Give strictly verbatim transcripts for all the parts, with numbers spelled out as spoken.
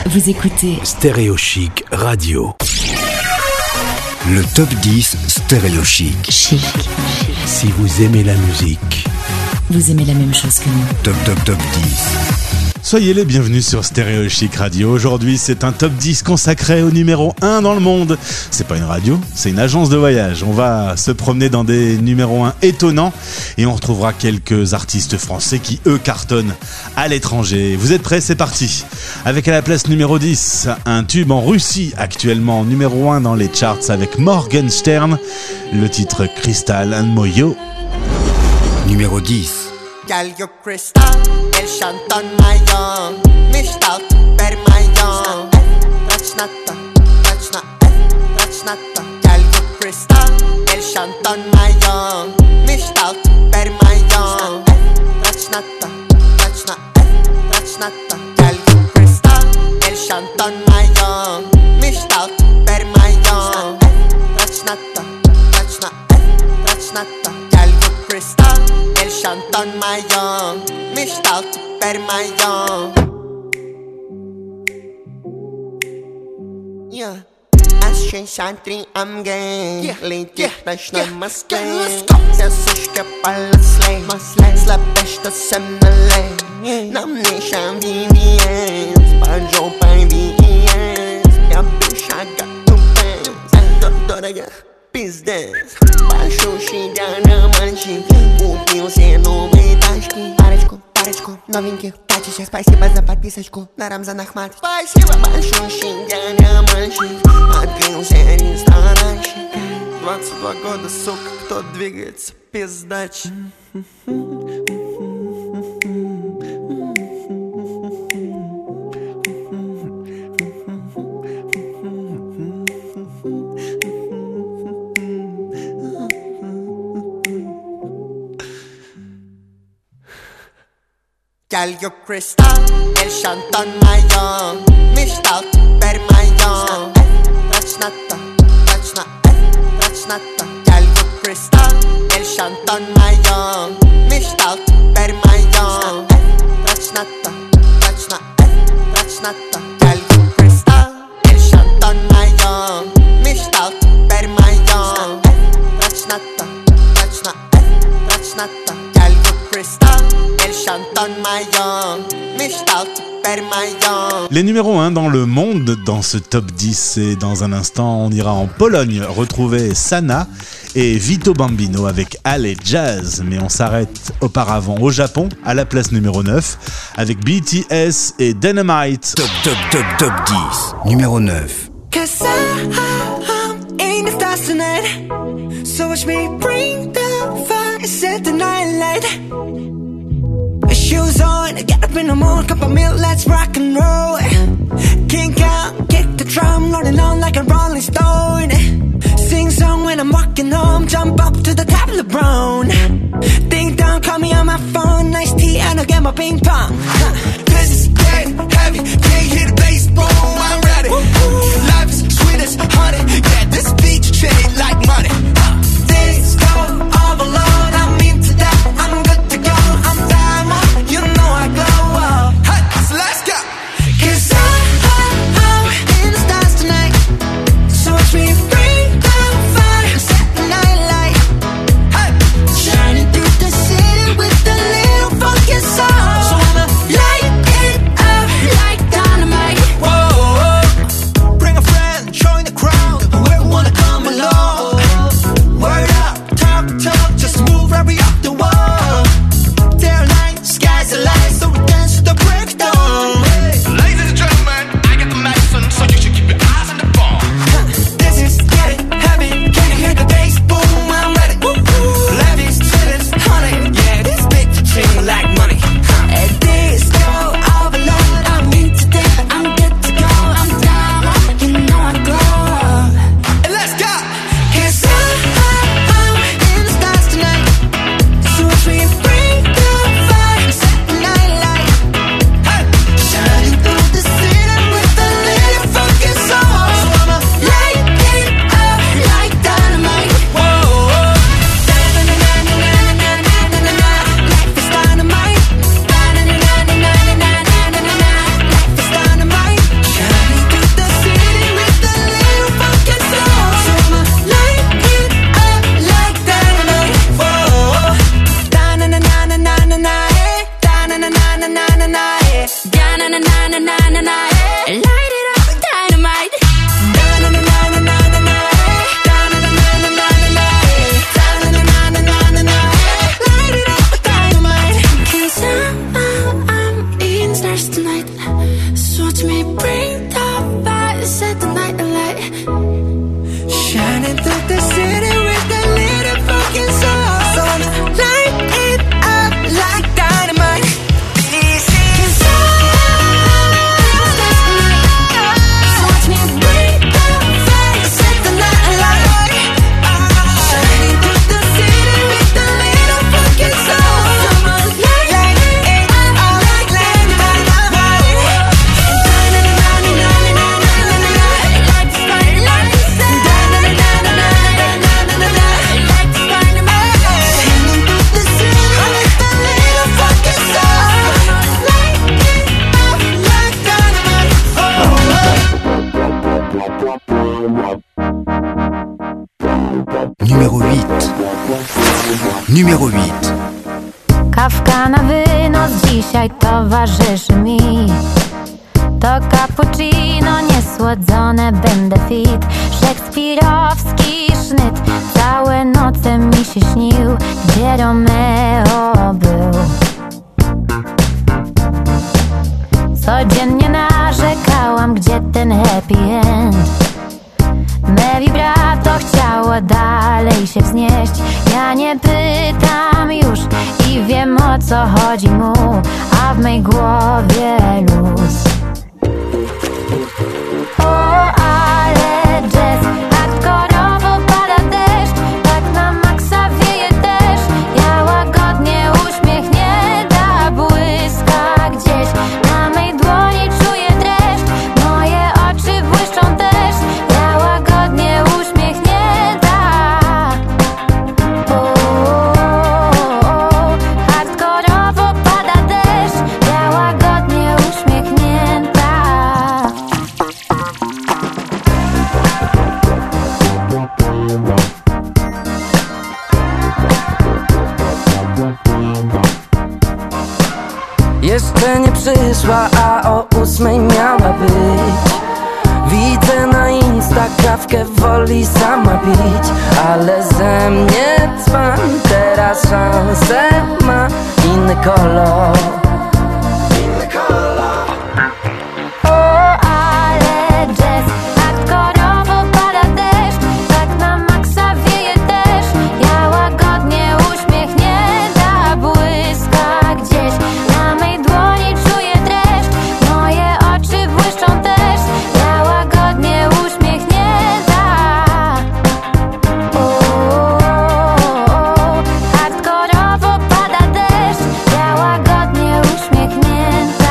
Vous écoutez Stéréo Chic Radio. Le top dix Stéréo Chic. Chic. Si vous aimez la musique, vous aimez la même chose que nous. Top Top Top dix. Soyez les bienvenus sur Stéréo Chic Radio. Aujourd'hui, c'est un top dix consacré au numéro un dans le monde. C'est pas une radio, c'est une agence de voyage. On va se promener dans des numéros un étonnants et on retrouvera quelques artistes français qui, eux, cartonnent à l'étranger. Vous êtes prêts? C'est parti. Avec à la place numéro dix, un tube en Russie, actuellement numéro un dans les charts avec Morgenstern. Le titre Crystal and Moyo. Numéro dix. Girl, you crystal, el shantan mayon, mishtal, per mayon. That's not the, that's not, that's not the. Girl, you crystal, el shantan mayon, mishtal, per mayon. That's not the, that's not, that's not the. Girl, you crystal, el shantan mayon, mishtal, per mayon. That's not the, that's not, that's not the. Girl, you crystal. El shantan mayon, mishtal per mayon. Yeah. Aşkın şantri am gay. Lejti taşna maske. Sensiz kapalı slay. Slapešta se mele. Nam nešam viviens. Panjo pan viviens. Ja biša gatu pens. Doraga pizdes. Baixo xingana manchi. Kupił się nowy taszki. Pareczku, pareczku, nowinki. Tacie się спасибо за подписочку на Рамзан Ахмат. Спасибо. Baixo xingana manchi. Открылся ресторанчик. двадцать два года, сука, кто двигается пиздачи. Girl, you crystal, el shantan mayon, mishtal, per mayon. That's not the, that's not, that's not the. Girl, you crystal, el shantan mayon, mishtal, per mayon. That's not the, that's not, that's not the. Girl, you crystal, el shantan mayon, mishtal, per mayon. That's not the, that's not, that's not the. Girl, you crystal. Les numéros un dans le monde dans ce top dix, et dans un instant on ira en Pologne retrouver Sana et Vito Bambino avec Alley Jazz, mais on s'arrête auparavant au Japon à la place numéro neuf avec B T S et Dynamite. Top Top Top Top dix, numéro neuf. Cause I, I'm in the stars tonight, so watch me bring the fire, set the night light. Shoes on, get up in the morning, cup of milk, let's rock and roll. Kink out, kick the drum, rolling on like a rolling stone. Sing song when I'm walking home, jump up to the top of the brown. Ding dong, call me on my phone, nice tea and I'll get my ping pong. This is getting heavy, can't hear the bass, boom, I'm ready. Life is sweet as honey, yeah, this beat shade like money. This go overload, I'm into that, I'm good to go, I'm diamond, you know I glow up. Hey, so let's go. Cause I, I, I'm in the stars tonight, so watch me bring the fire, set the night light. Hey, Shining through the city with a little funky soul. So I'ma light it up like na na, da na na na na na na na, light it up with dynamite. Da na na na na na na na, da na na na na na na, da na na na na na na, light it up with dynamite. 'Cause I'm, I'm eating stars tonight, so watch me bring the fire, set the night alight. Shining through the city with a little fucking soul. So light it up like dynamite. Cause I'm stars tonight, so watch me bring the fire, set the night alight. Shining through the city with a little fucking soul. So light it up like dynamite. Light the fire, light the sun. Numéro huit. Numéro huit. Kawka na wynos dzisiaj towarzyszy mi. To cappuccino niesłodzone, będę fit. Szekspirowski sznyt, całe noce mi się śnił, gdzie Romeo był. Codziennie narzekałam, gdzie ten happy end. Me vibrato chciało dalej się wznieść. Ja nie pytam już i wiem, o co chodzi mu, a w mej głowie luz. O, ale jazz, hardkorowo pada deszcz, tak na maksa wieje też. Ja łagodnie uśmiechnięta, błyska gdzieś na mej dłoni, czuję dreszcz. Moje oczy błyszczą też, ja łagodnie uśmiechnięta. O, hardkorowo pada deszcz, ja łagodnie uśmiechnięta. Jeszcze nie przyszła, a o ósmej miała być. Widzę na Insta kawkę, woli sama pić, ale ze mnie dzban, teraz szansę ma inny kolor. O, ale jazz, hardkorowo pada deszcz, tak na maksa wieje też. Ja łagodnie uśmiechnięta, błyska gdzieś na mej dłoni, czuję dreszcz. Moje oczy błyszczą też, ja łagodnie uśmiechnięta. O, hardkorowo pada deszcz, ja łagodnie uśmiechnięta.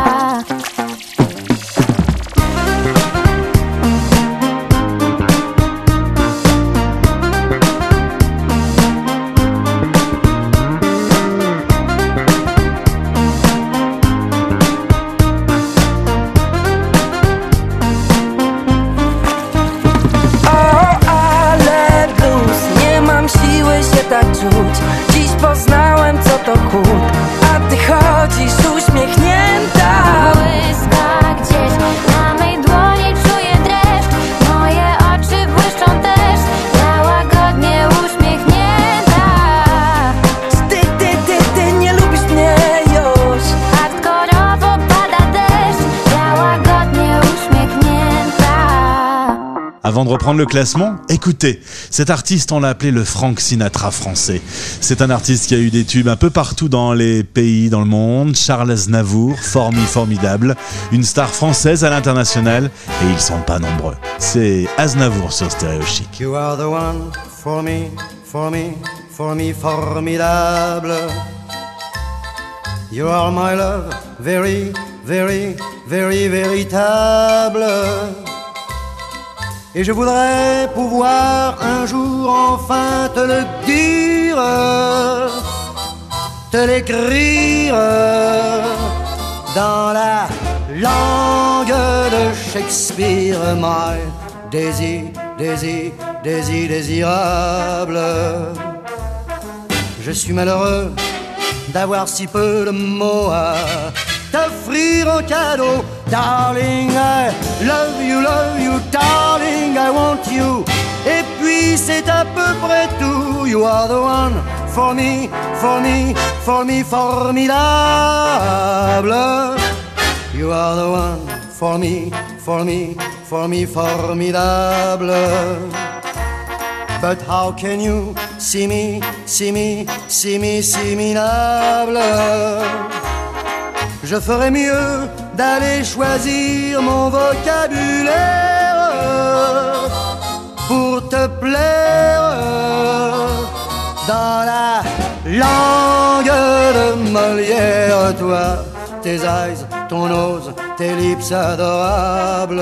O, ale blues, nie mam siły się tak czuć. Dziś poznałem, co to chłód, a ty chodzisz uśmiechnięta. Błyska gdzieś na mej dłoni, czuję dreszcz. Moje oczy błyszczą też, ja łagodnie uśmiechnięta. Ty, ty, ty, ty nie lubisz mnie już. Hardkorowo pada deszcz, ja łagodnie uśmiechnięta. Avant de reprendre le classement, écoutez, cet artiste, on l'a appelé le Frank Sinatra français. C'est un artiste qui a eu des tubes un peu partout dans les pays, dans le monde. Charles Aznavour, formi formidable, une star française à l'international, et ils sont pas nombreux. C'est Aznavour sur Stéréo Chic. You are the one for me, for me, for me formidable. You are my love, very, very, very véritable. Et je voudrais pouvoir un jour enfin te le dire, te l'écrire dans la langue de Shakespeare. My Daisy, Daisy, Daisy désirable. Je suis malheureux d'avoir si peu de mots à t'offrir en cadeau. Darling, I love you, love you, darling, I want you. Et puis c'est à peu près tout. You are the one for me, for me, for me, formidable. You are the one for me, for me, for me, formidable. But how can you see me, see me, see me, see me minable? Je ferais mieux d'aller choisir mon vocabulaire pour te plaire dans la langue de Molière. Toi, tes eyes, ton nose, tes lips adorables.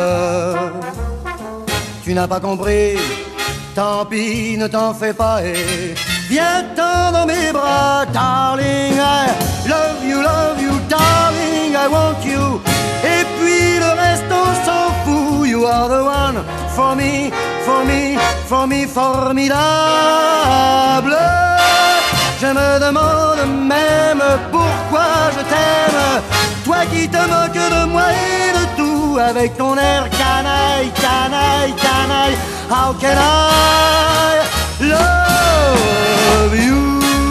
Tu n'as pas compris, tant pis, ne t'en fais pas et viens-t'en dans mes bras. Darling, I love you, love you, darling, I want you. Et puis le reste on s'en fout. You are the one for me, for me, for me, formidable. Je me demande même pourquoi je t'aime, toi qui te moques de moi et de tout, avec ton air canaille, canaille, canaille. How can I love you?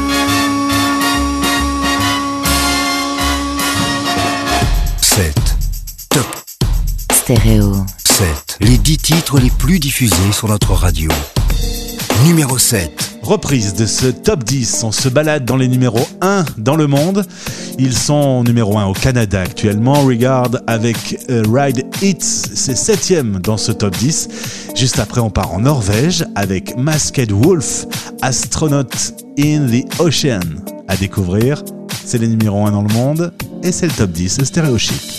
sept. Top. Stéréo. sept. Les dix titres les plus diffusés sur notre radio. Numéro sept. Reprise de ce top dix, on se balade dans les numéros un dans le monde. Ils sont numéro un au Canada actuellement. Regard avec euh, Ride It, c'est septième dans ce top dix. Juste après, on part en Norvège avec Masked Wolf, Astronaut in the Ocean. À découvrir, c'est les numéros un dans le monde et c'est le top dix, le Stéréo Chic.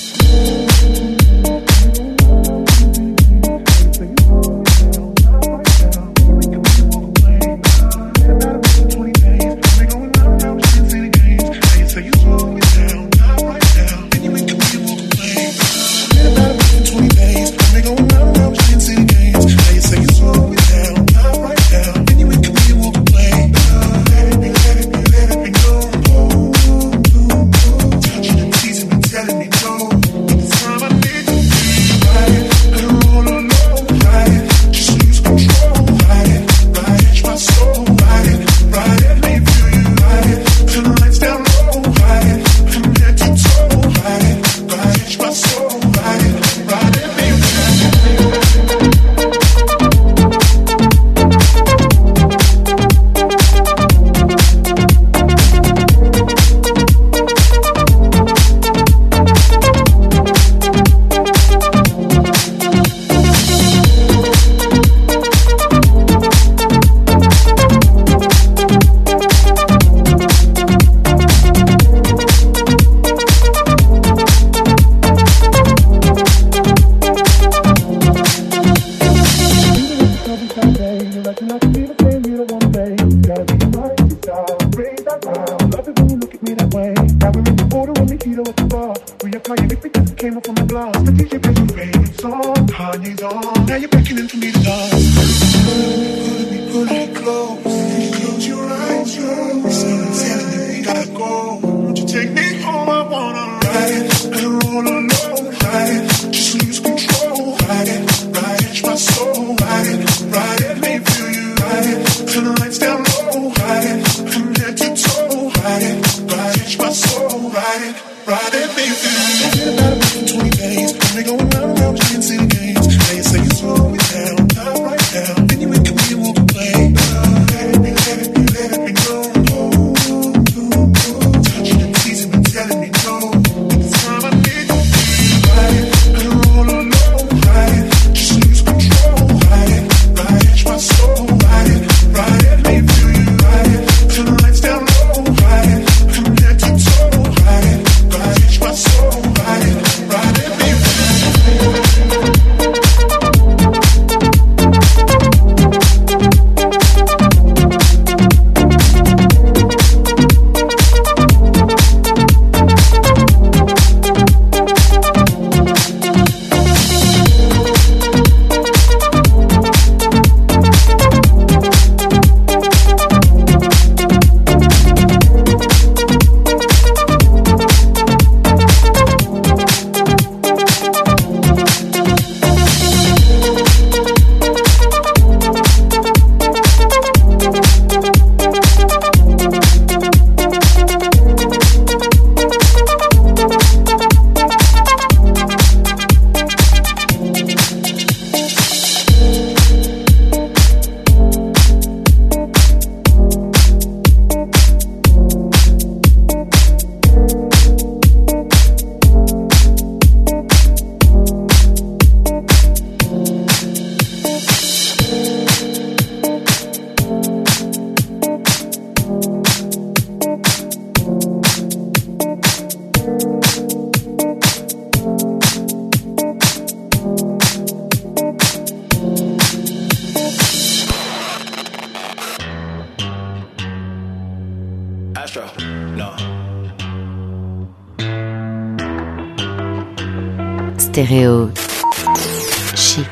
Stéréo Chic.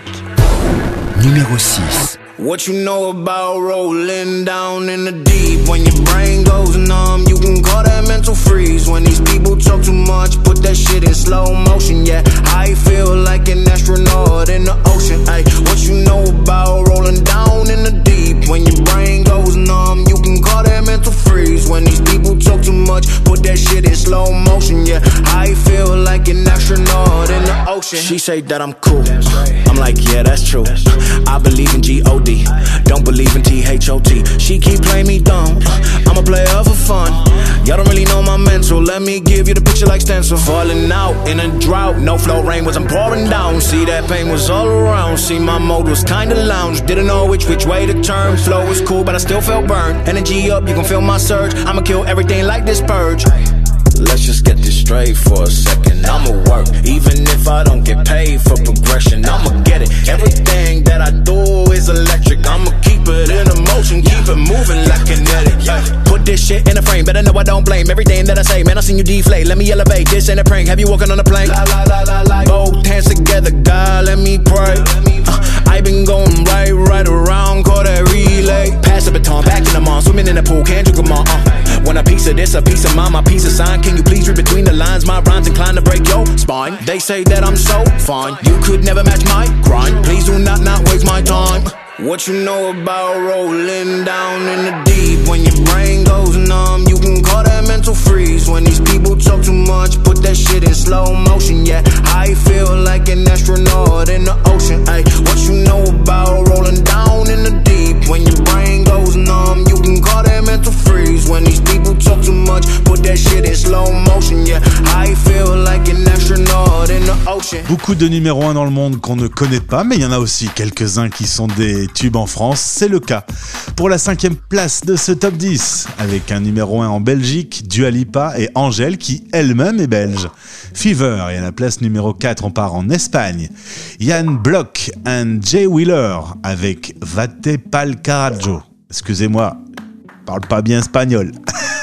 Numéro six. What you know about rolling down in the deep? When your brain goes numb, you can call that mental freeze. When these people talk too much, put that shit in slow motion. Yeah, I feel like an astronaut in the ocean. Ay, what you know about rolling down in the deep? When your brain goes numb, you can call that mental freeze. When these people talk too much, put that shit in slow motion. Yeah, I feel like an astronaut in the ocean. She say that I'm cool. I'm like, yeah, that's true. I believe in G O D. Don't believe in T H O T. She keep playing me dumb. I'm a player for fun. Y'all don't really know my mental. Let me give you the picture like stencil. Falling out in a drought. No flow rain wasn't pouring down. See that pain was all around. See my mode was kinda lounge. Didn't know which which way to turn. Flow was cool but I still felt burned. Energy up, you can feel my surge. I'ma kill everything like this purge. Let's just get this straight for a second. I'ma work, even if I don't get paid for progression. I'ma get it. Everything that I do is electric. I'ma keep it in motion, keep it moving like kinetic. Yeah. Put this shit in a frame, better know I don't blame everything that I say. Man, I seen you deflate. Let me elevate. This ain't a prank. Have you walking on a plane? La, la, la, la, la. Both hands together, God, let me pray. Uh, I been going right, right around, call that relay. Pass the baton, back in the mall, swimming in the pool, can't drink them all. Uh. Want a piece of this, a piece of mine, my piece of sign. Can you please read between the lines? My rhymes inclined to break your spine. They say that I'm so fine, you could never match my grind. Please do not not waste my time. What you know about rolling down in the deep? When your brain goes numb, you can call that mental freeze. When these people talk too much, put that shit in slow motion. Yeah, I feel like an astronaut in the ocean. Ay, what you know about rolling down in the deep? When your brain goes numb, you can call that mental freeze. When these people talk too much, put that shit in slow motion. Yeah, I feel like an astronaut in the ocean. Beaucoup de numéros un dans le monde qu'on ne connaît pas, mais il y en a aussi quelques-uns qui sont des tubes en France. C'est le cas pour la cinquième place de ce top dix, avec un numéro un en Belgique, Dua Lipa et Angèle, qui elle-même est belge. Fever, et à la place numéro quatre, on part en Espagne. Yann Block and Jay Wheeler avec Vate pa'l carajo. Excusez-moi, je parle pas bien espagnol.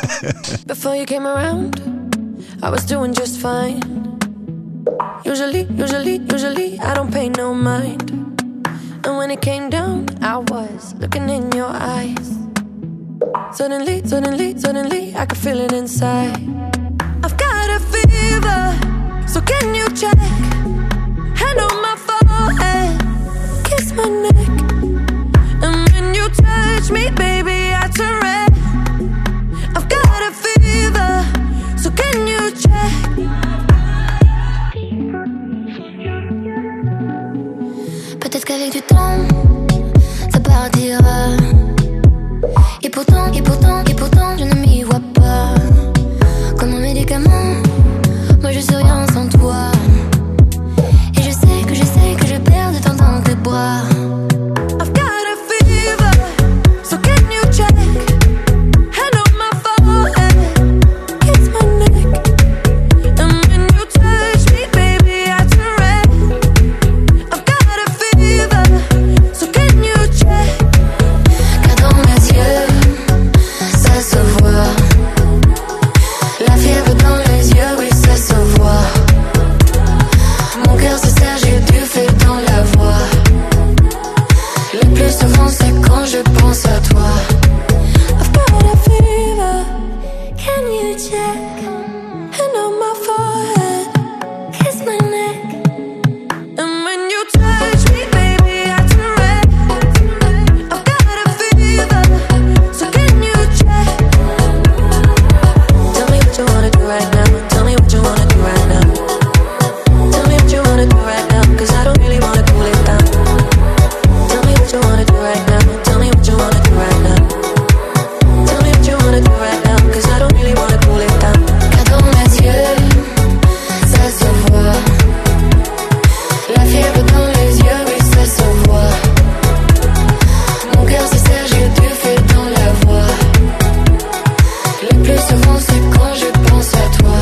Before you came around, I was doing just fine. Usually, usually, usually, I don't pay no mind. And when it came down, I was looking in your eyes. Suddenly, suddenly, suddenly, I could feel it inside. I've got a fever, so can you check? Hand on my forehead, kiss my neck. And when you touch me, baby, I turn red. I've got a fever, so can you check? Peut-être qu'avec du temps, ça partira. Et pourtant, et pourtant, et pourtant, je ne m'y vois pas. Comme un médicament, moi je suis rien sans toi. Et je sais que je sais que je perds de temps dans tes bras. I've got a fever, so can you check? Hand on my forehead, kiss my neck. And when you touch me, baby, I turn red. I've got a fever, so can you check? Car dans mes yeux, ça se voit. La fièvre dans les yeux, oui, ça se voit. Mon cœur se serre, j'ai du feu dans la voix. Le plus souvent, c'est quand je pense à toi. I've got a fever, can you check? Hand on my forehead, Kiss my neck. and when you touch me, baby, I turn red. I've got a fever, so can you check? Tell me what you wanna do right now. Tell me what you wanna do right now. Tell me what you wanna do right now, 'cause I don't really wanna cool it down. Tell me what you wanna do right now. Tell me what you wanna do right now. Tell me what you wanna do right now, 'cause I don't really wanna cool it down. Car dans mes yeux, ça se voit. La fièvre dans les yeux, oui, ça se voit. Mon cœur se serre, j'ai du feu dans la voix. Le plus souvent, c'est quand je pense à toi.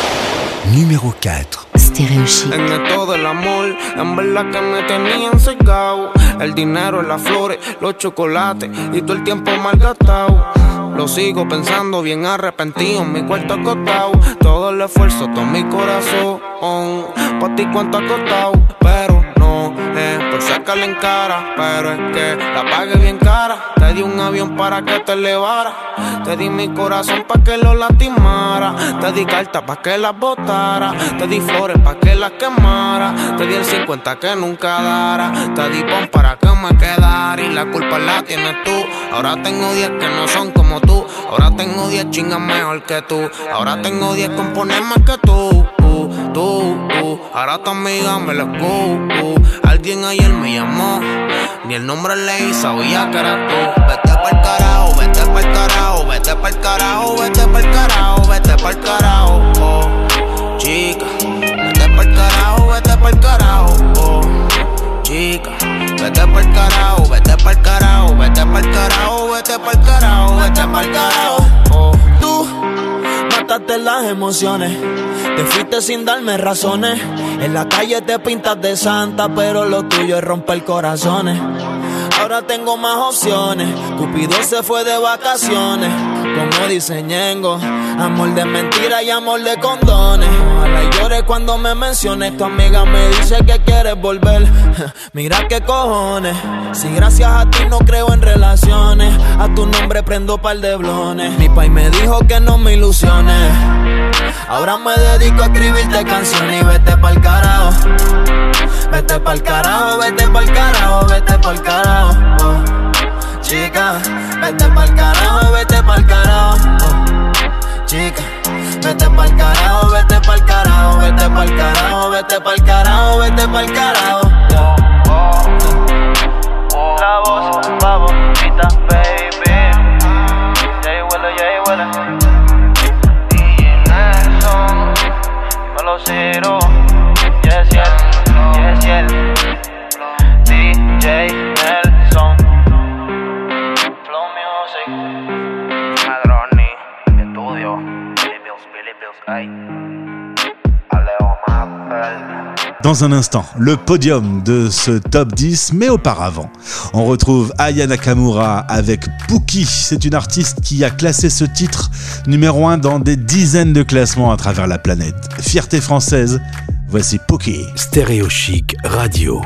Numéro quatre. Stéréo Chic. En esto del amor, en verdad que me tenían cegado. El dinero, las flores, los chocolates y todo el tiempo malgastado. Lo sigo pensando bien arrepentido en mi cuarto acostado. Todo el esfuerzo, todo mi corazón, pa' ti cuánto ha costado. Pero no es por sacarle en cara, pero es que la pagué bien cara. Te di un avión para que te elevara, te di mi corazón pa' que lo lastimara, te di cartas pa' que las botara, te di flores pa' que las quemara, te di el cincuenta que nunca dara, te di pon para que me quedara. Y la culpa la tienes tú. Ahora tengo diez que no son como tú. Ahora tengo diez chingas mejor que tú. Ahora tengo diez componer más que tú. Uh, tú, uh. Ahora tu amiga me lo uh, uh. Alguien ayer me llamó, ni el nombre leí, sabía que eras tú. Vete pa'l carajo, vete pa'l carajo, vete pa'l carajo, vete pa'l carajo, vete pa'l carajo, oh, chica. Vete pa'l carajo, vete pa'l carajo, oh, chica. Vete pa'l carajo, vete pa'l carajo, vete pa'l carajo, vete pa'l carajo, vete pa'l carajo, oh. Tú mataste las emociones, te fuiste sin darme razones. En la calle te pintas de santa, pero lo tuyo es romper corazones. Ahora tengo más opciones, Cupido se fue de vacaciones. Como dice Ñengo, amor de mentira y amor de condones. Ojalá llores cuando me menciones. Tu amiga me dice que quieres volver. Mira qué cojones, si gracias a ti no creo en relaciones. A tu nombre prendo par de blones. Mi pai me dijo que no me ilusiones. Ahora me dedico a escribirte canciones. Y vete pa'l carajo, vete pa'l carajo, vete pa'l carajo, vete pa'l carajo, oh, chica. Vete pa'l carajo, vete pa'l carajo, oh, chica. Vete pa'l carajo, vete pa'l carajo, vete pa'l carajo, vete pa'l carajo, vete pa'l carajo, oh, oh. La voz favorita, baby. Jay Willa, Jay Willa. Y Nelson, me lo ciro. Yes, yes, yes, yes. D J Nelson, Flow Music, Madroni, Estudio, Billy Bills, Billy Bills, ay, Alejo Mappel. Dans un instant, le podium de ce top dix, mais auparavant, on retrouve Aya Nakamura avec Pookie. C'est une artiste qui a classé ce titre numéro un dans des dizaines de classements à travers la planète. Fierté française, voici Pookie. Stéréo Chic Radio.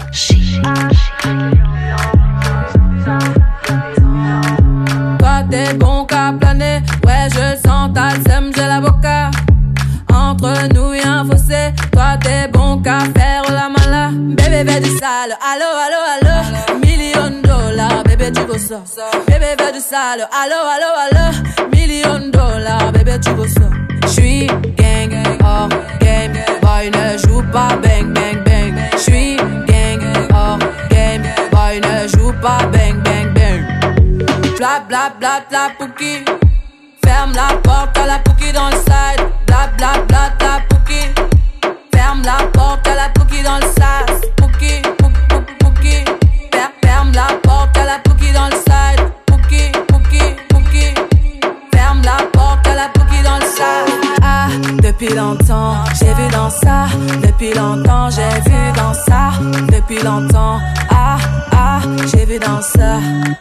Toi t'es bon qu'à planer, ouais je sens ta sème, j'ai l'avocat. Entre nous y'a un fossé, toi t'es bon qu'à faire la mala. Bébé veut du sale, allo allo allo. Million dollars, bébé tu veux ça. Bébé veut du sale, allo allo allo. Million dollars, bébé tu veux ça. J'suis gang, hors game, boy ne joue pas bang bang bang. J'suis gang, hors game, boy ne joue pas bang bang bang. Bla bla bla bla Pookie, ferme la porte à la Pookie dans le side. Bla bla bla bla Pookie, ferme la porte à la Pookie dans le sas. Pookie, Pookie, Pookie, ferme la porte à la Pookie dans le side. Pookie, Pookie, Pookie, ferme la porte à la Pookie dans le sas. Ah, depuis longtemps, j'ai vu dans ça. Depuis longtemps, j'ai vu dans ça. Depuis longtemps, ah, ah, j'ai vu dans ça.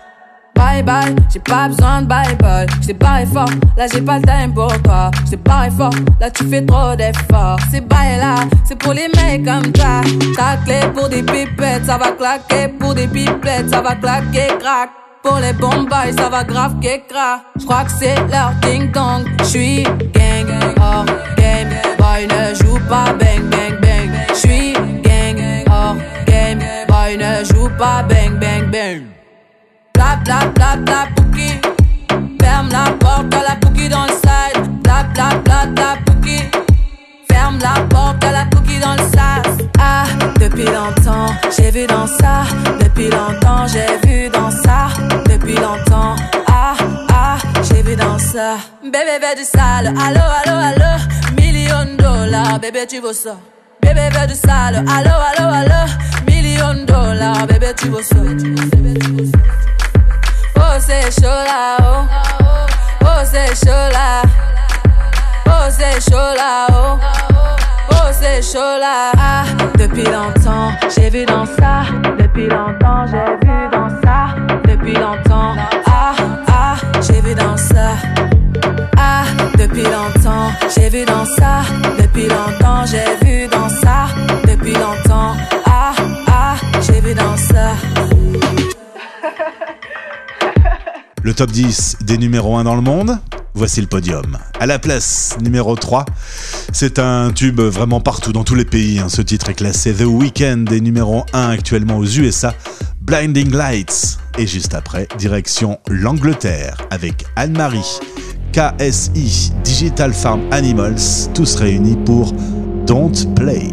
Bye bye, j'ai pas besoin de bye bye. J't'ai barré fort, là j'ai pas le time pour toi. J't'ai barré fort, là tu fais trop d'efforts. C'est bye là, c'est pour les mecs comme toi. Ta clé pour des pipettes, ça va claquer. Pour des pipettes, ça va claquer, crack. Pour les bombes, ça va grave qu'écra. J'crois que c'est leur ding dong. J'suis gang, hors game, boy ne joue pas bang bang bang. J'suis gang, hors game, boy ne joue pas bang bang bang. Bla bla bla bla Pookie, ferme la porte à la Pookie dans le side. Bla bla bla bla Pookie, ferme la porte à la Pookie dans le sas. Ah, depuis longtemps, j'ai vu dans ça. Depuis longtemps, j'ai vu dans ça. Depuis longtemps, ah, ah, j'ai vu dans ça. Bébé veut du sale, allo, allo, allo. Million dollars, bébé tu veux ça. Bébé veut du sale, allo, allo, allo. Million dollars, bébé tu veux ça. Oh c'est chaud là, oh, oh c'est chaud là, oh c'est chaud là, oh, oh c'est chaud là. Ah, depuis longtemps, j'ai vu dans ça. Depuis longtemps, j'ai vu dans ça. Depuis longtemps, ah, ah, j'ai vu dans ça. Ah, depuis longtemps, j'ai vu dans ça. Depuis longtemps, j'ai vu dans ça. Depuis longtemps, ah, ah, j'ai vu dans ça. Le top dix des numéros un dans le monde, voici le podium. À la place numéro trois, c'est un tube vraiment partout dans tous les pays. Ce titre est classé The Weeknd est numéro un actuellement aux U S A, Blinding Lights. Et juste après, direction l'Angleterre avec Anne-Marie, K S I, Digital Farm Animals, tous réunis pour Don't Play.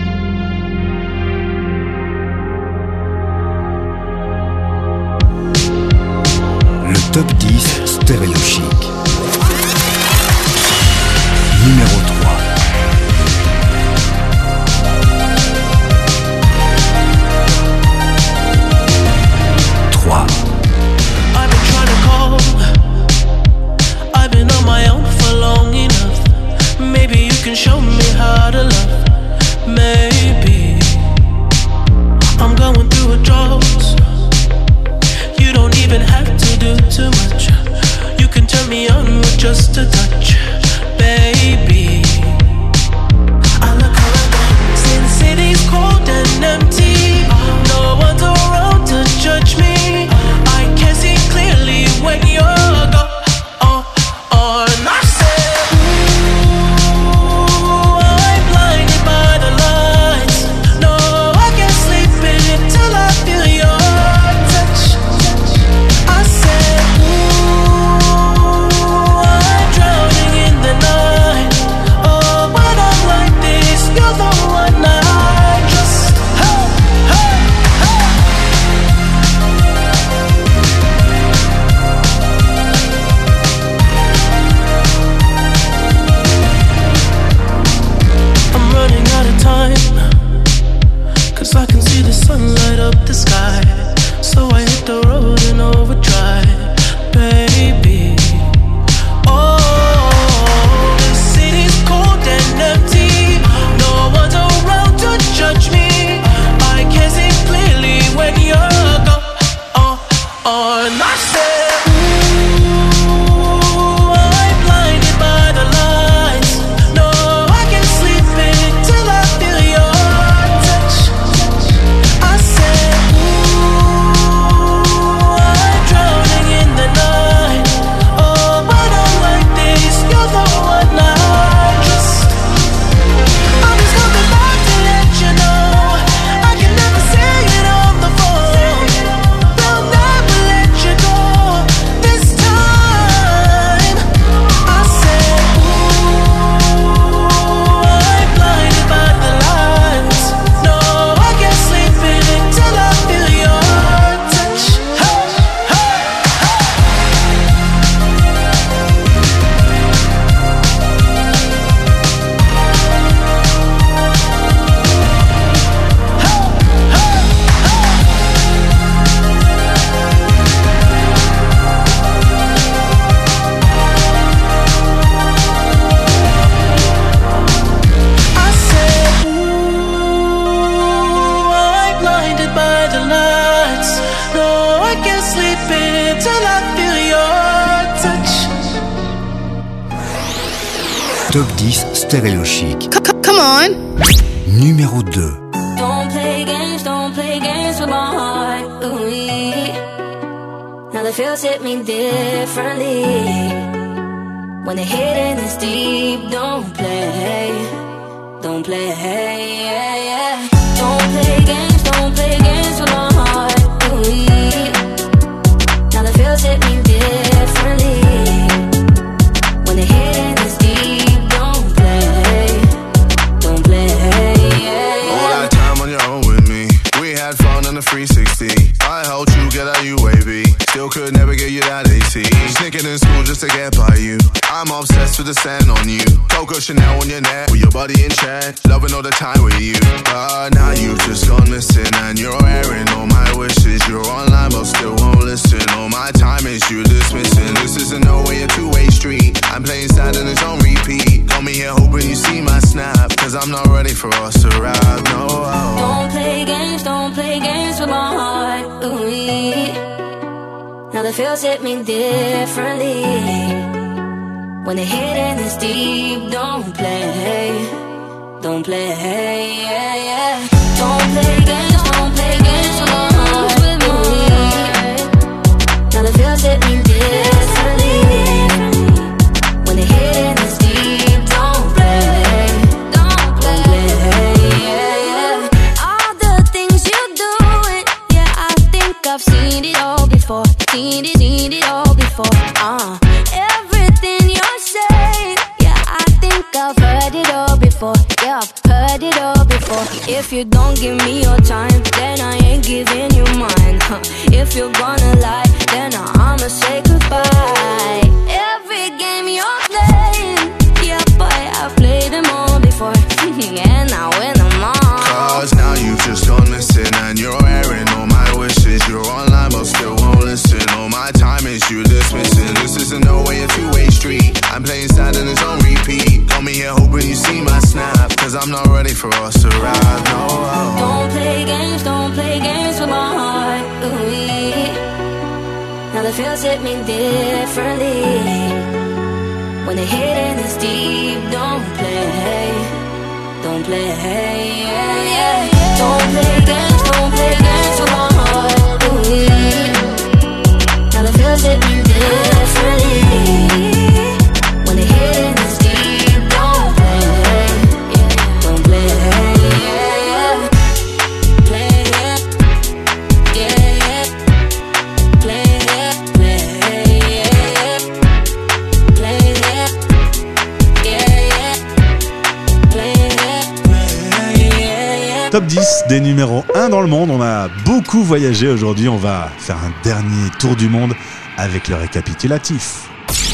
Le top dix Stéréo Chic. Numéro trois. trois. I've been trying to call. I've been on my own for long enough. Maybe you can show me how to love. Maybe I'm going through a drought. You don't even have to do too much. You can turn me on with just a touch, baby. I look around, Sin City's cold and empty. No one's around to judge me. I can see clearly when you're gone. Oh, oh, and I said, ooh, I'm blinded by the lights. No, I can't sleep until I feel your touch. I said, ooh, I'm drowning in the night. Oh, when I'm like this, you're the one I trust. Hey, hey, hey. I'm running out of time, 'cause I can see the sun light up the sky. So I hit the road in overdrive, baby. Oh, the city's cold and empty. No one's around to judge me. I can see clearly when you're gone. Oh, oh, and I said, ooh, I'm blinded by the lights. No, I can't sleep until I feel your touch. I said, ooh, I'm drowning in the night. Oh, when I'm like this, you're the one I trust. I'm just coming back to let you know I can never say it on the phone. They'll never let you go this time. I said, ooh, I'm blinded by the lights. No, I can't sleep until I feel your touch. Hey, hey, I said, ooh, I'm blinded by the lights. No, I can't sleep until I feel your touch. Top dix Stéréo Chic. Come on. Numéro deux. Don't play games, don't play games with my heart. Ooh, now the feels hit me differently. When the hidden is deep, don't play, don't play. Yeah, yeah. Don't play games, don't play games with my heart. Ooh, now the feels hit me differently. When the hidden is deep, don't play, don't play. Yeah, yeah. All that time on your own with me. We had fun on the three sixty. I helped you get out U A V. Still could never get you that A C. Sneaking in school just to get by you. I'm obsessed with the sand on you. Coco Chanel on your neck, with your body in check. Loving all the time with you. But now you've just gone missing, and you're airing all my wishes. You're online but still won't listen. All my time is you dismissing. This isn't no way a two-way street. I'm playing sad and it's on repeat. Call me here hoping you see my snap, 'cause I'm not ready ready for us to ride, no. Don't play games, don't play games with my heart. Ooh-wee. Now the feels hit me differently. When the hitting is deep, don't play, don't play, yeah, yeah. Don't play games, don't play games with my heart. Ooh-wee. Now the feels hit me differently. When the hitting is deep, don't play, don't play, yeah, yeah. All the things you do, it, yeah, I think I've seen it all before. Seen it, seen it all before. Uh, everything you're saying, yeah, I think I've heard it all before. Yeah, I've heard it all before. If you don't give me your time, then I ain't giving you mine. Huh. If you're gonna lie, then I'ma say goodbye. Every game you're playing, yeah, boy, I've played them all before. And I win them all. Cause now you've just gone missing, and you're airing all my wishes. You're online but still won't listen. All my time is you dismissing. This isn't no way a two-way street. I'm playing sad and it's on repeat. Got me here hoping you see my snap, cause I'm not ready for us to ride, no. Don't play games, don't play games with my heart. Ooh-wee. Now the feels hit me differently. When the hitting is deep, don't play, don't play, yeah, yeah. Don't play games, don't play games with my heart. Ooh-wee. Now the feels hit me differently. When the hitting is deep, don't play, don't play, yeah, yeah. Play it, yeah, yeah. Play it, play, yeah, yeah. Play it, yeah, yeah. Play it, yeah, yeah. Top dix des numéros un dans le monde. On a beaucoup voyagé aujourd'hui. On va faire un dernier tour du monde avec le récapitulatif.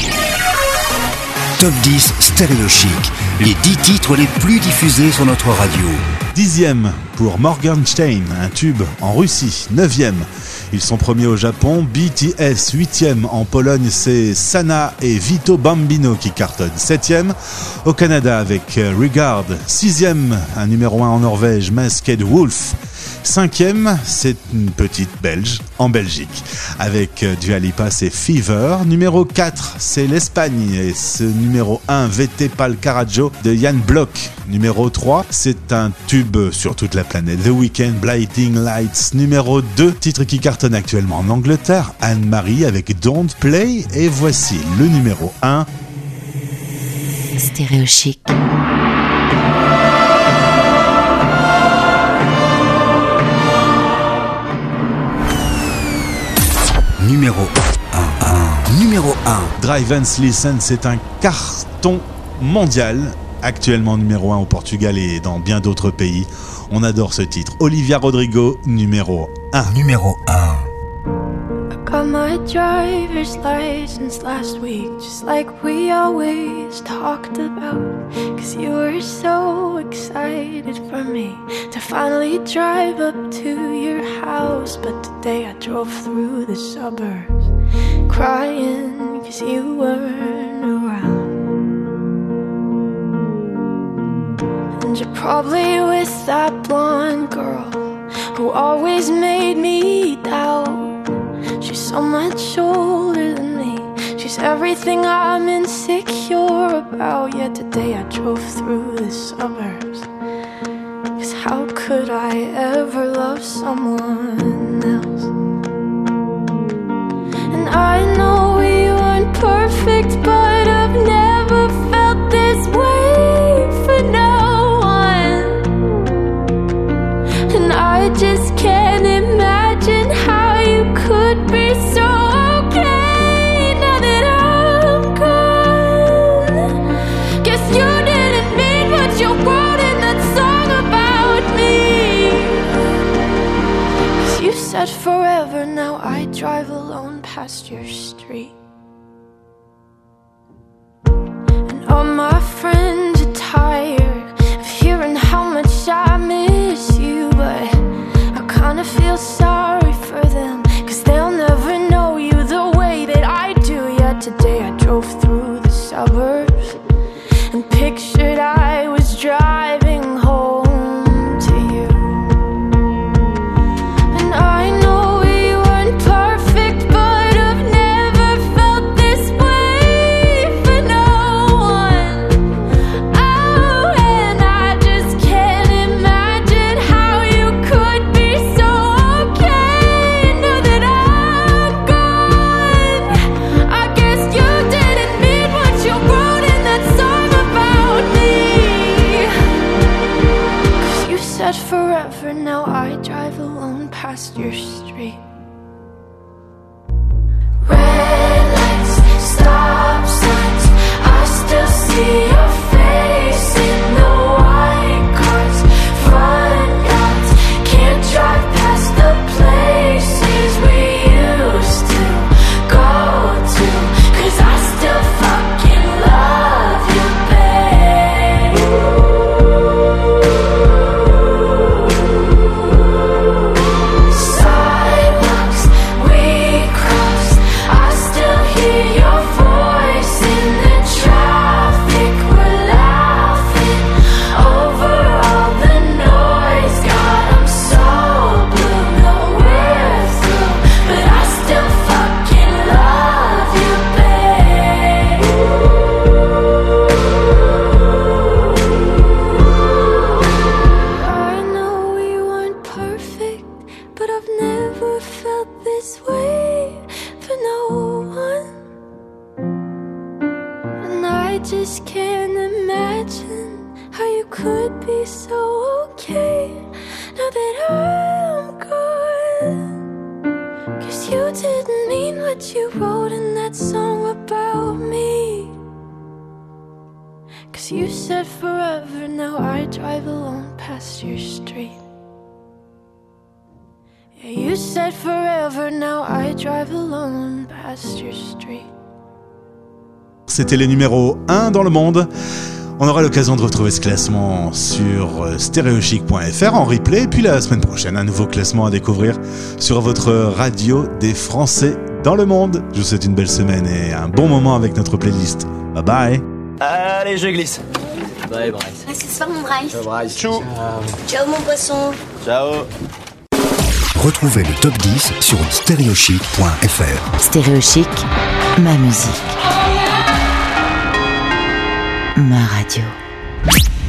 Top dix Stéréo Chic, les dix titres les plus diffusés sur notre radio. Dixième pour Morgenstein, un tube en Russie. Neuvième, ils sont premiers au Japon. B T S, huitième en Pologne, c'est Sana et Vito Bambino qui cartonnent. Septième au Canada avec Regard. Sixième, un numéro un en Norvège, Masked Wolf. Cinquième, c'est une petite Belge en Belgique avec Dua Lipa, c'est Fever. Numéro quatre, c'est l'Espagne et ce numéro un, Vete pal Carajo de Jan Block. Numéro trois, c'est un tube sur toute la planète, The Weeknd, Blinding Lights. Numéro deux, titre qui cartonne actuellement en Angleterre, Anne-Marie avec Don't Play. Et voici le numéro un. Stéréo Chic. Numéro un. Numéro un. Drive and Listen, c'est un carton mondial. Actuellement numéro un au Portugal et dans bien d'autres pays. On adore ce titre. Olivia Rodrigo, numéro un. Numéro un. Got my driver's license last week, just like we always talked about. Cause you were so excited for me to finally drive up to your house. But today I drove through the suburbs crying cause you weren't around. And you're probably with that blonde girl who always made me doubt. She's so much older than me. She's everything I'm insecure about. Yet today I drove through the suburbs. Cause how could I ever love someone else? And I know we weren't perfect, but I've never felt this way for no one. And I just can't imagine how you could be so okay now that I'm gone. Guess you didn't mean what you wrote in that song about me. Cause you said forever, now I drive alone past your street. And all my friends are tired of hearing how much I miss you, but I kinda feel sorry for them, cause they'll never know you the way that I do. Yet today I drove through the suburbs and pictured I was driving home. just can't imagine how you could be so okay now that I'm gone. Cause you didn't mean what you wrote in that song about me. Cause you said forever, now I drive alone past your street. Yeah, you said forever, now I drive alone past your street. C'était les numéros un dans le monde. On aura l'occasion de retrouver ce classement sur stéréochic point f r en replay. Et puis la semaine prochaine, un nouveau classement à découvrir sur votre radio des Français dans le monde. Je vous souhaite une belle semaine et un bon moment avec notre playlist. Bye bye. Allez, je glisse. Bye, Bryce. À ce soir, mon Bryce. Ciao, Bryce. Ciao. Ciao, mon poisson. Ciao. Retrouvez le top dix sur stéréochic point f r. Stéréochic, ma musique. Ma radio.